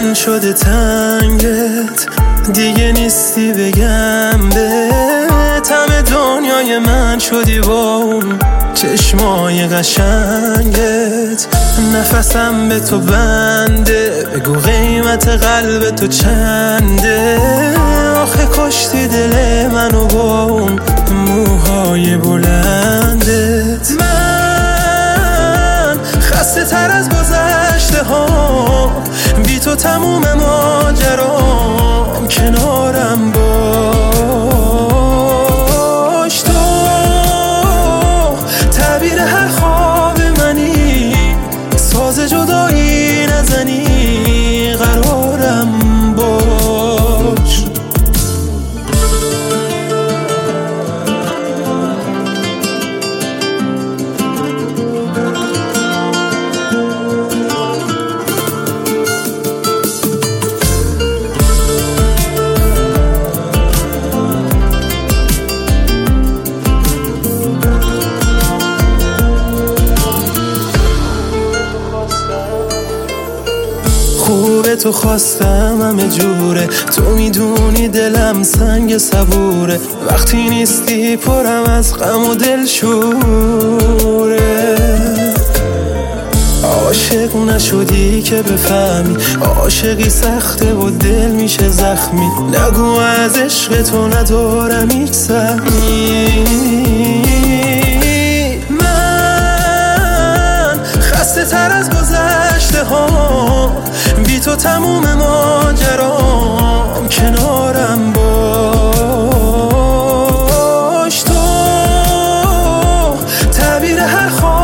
من شده تنگت، دیگه نیستی بگم بهت، همه دنیای من شدی با اون چشمای قشنگت. نفسم به تو بنده، بگو قیمت قلب تو چنده، آخه کشتی دل منو با اون موهای بلندت. من خسته تر از گذشته ها، بی تو تموم ماجرام، کنارم باش. تو تعبیر هر خواب منی، ساز جدایی نزنی، قرارم باش. خوبه تو خواستم همه جوره، تو میدونی دلم سنگ صبوره، وقتی نیستی پرم از غم و دلشوره. عاشق نشدی که بفهمی، عاشقی سخته و دل میشه زخمی، نگو از عشق تو ندارم هیچ سهمی. من خسته تر از گذشته ها، بی تو تموم ماجرام، کنارم باش. تو تعبیر هر